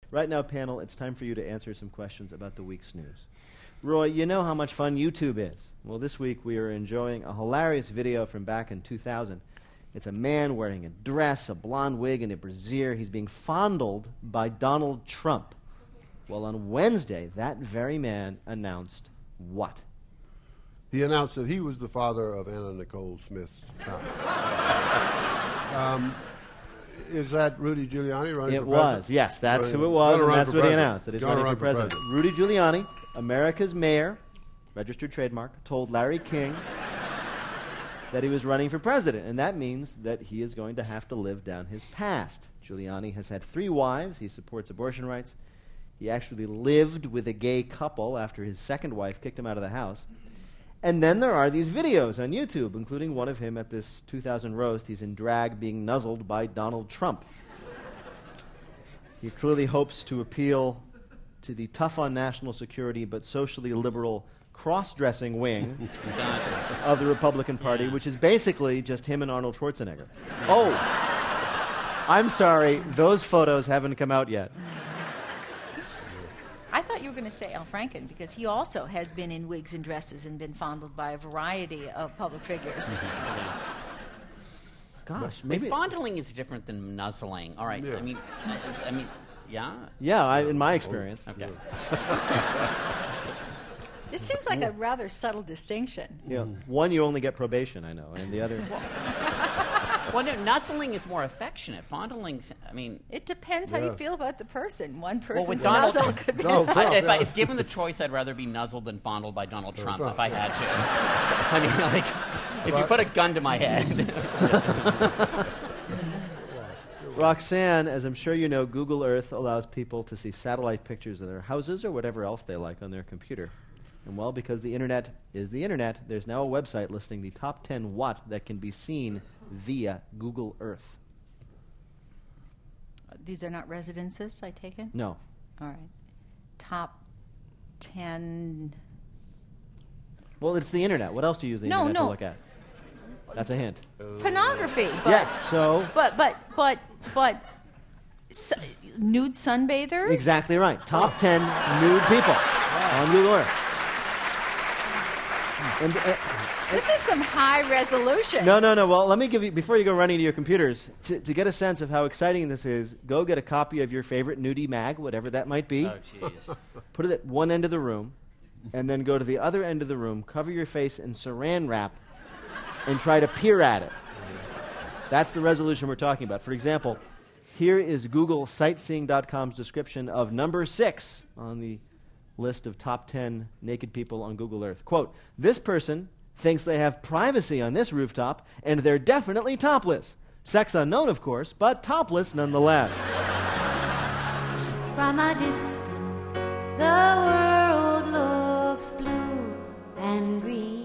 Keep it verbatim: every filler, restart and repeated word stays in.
Right now, panel, it's time for you to answer some questions about the week's news. Roy, you know how much fun YouTube is. Well, this week we are enjoying a hilarious video from back in two thousand. It's a man wearing a dress, a blonde wig, and a brassiere. He's being fondled by Donald Trump. Well, on Wednesday, that very man announced what? He announced that he was the father of Anna Nicole Smith's child. um, is that Rudy Giuliani running it for president? It was, yes. That's running who it was, and that's what president. he announced, that he's Gonna running for run president. president. Rudy Giuliani, America's mayor, registered trademark, told Larry King that he was running for president, and that means that he is going to have to live down his past. Giuliani has had three wives. He supports abortion rights. He actually lived with a gay couple after his second wife kicked him out of the house. And then there are these videos on YouTube, including one of him at this two thousand roast. He's in drag being nuzzled by Donald Trump. He clearly hopes to appeal to the tough on national security but socially liberal cross-dressing wing of the Republican Party, Yeah. which is basically just him and Arnold Schwarzenegger. Oh, I'm sorry, those photos haven't come out yet. I thought you were going to say Al Franken, because he also has been in wigs and dresses and been fondled by a variety of public figures. Gosh, Maybe maybe... fondling is different than nuzzling. All right. Yeah. I mean, I, I mean, yeah. Yeah, I, in my experience. Okay. This seems like a rather subtle distinction. Yeah, one, you only get probation, I know, and the other... Well, no, nuzzling is more affectionate. Fondling's, I mean... It depends how Yeah. you feel about the person. One Well, person's with Donald- nuzzle could be... Donald Trump, I, if, I, yeah. if given the choice, I'd rather be nuzzled than fondled by Donald Trump, Trump, if I had to. I mean, like, if you put a gun to my head... Roxanne, as I'm sure you know, Google Earth allows people to see satellite pictures of their houses or whatever else they like on their computer. And well, because the internet is the internet, there's now a website listing the top ten what that can be seen via Google Earth. These are not residences, I take it? No. All right. Top ten... Well, it's the internet. What else do you use the No, internet no. to look at? That's a hint. Pornography. But, Yes, so... But, but, but, but... Su- nude sunbathers? Exactly right. Top ten nude people on Google Earth. And, uh, This is some high resolution. no, no, no. Well, let me give you, before you go running to your computers, to, to get a sense of how exciting this is, go get a copy of your favorite nudie mag, whatever that might be. Oh, jeez. Put it at one end of the room, and then go to the other end of the room, cover your face in saran wrap, and try to peer at it. That's the resolution we're talking about. For example, here is Google Sightseeing dot com's description of number six on the list of top ten naked people on Google Earth. Quote, this person thinks they have privacy on this rooftop, and they're definitely topless. Sex unknown, of course, but topless nonetheless. From a distance, the world looks blue and green.